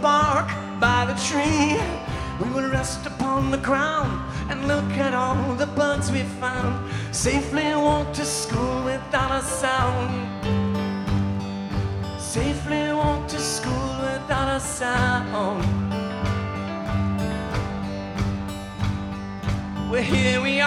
bark by the tree. We will rest upon the ground and look at all the bugs we found. Safely walk to school without a sound. Safely walk to school without a sound. Well, here we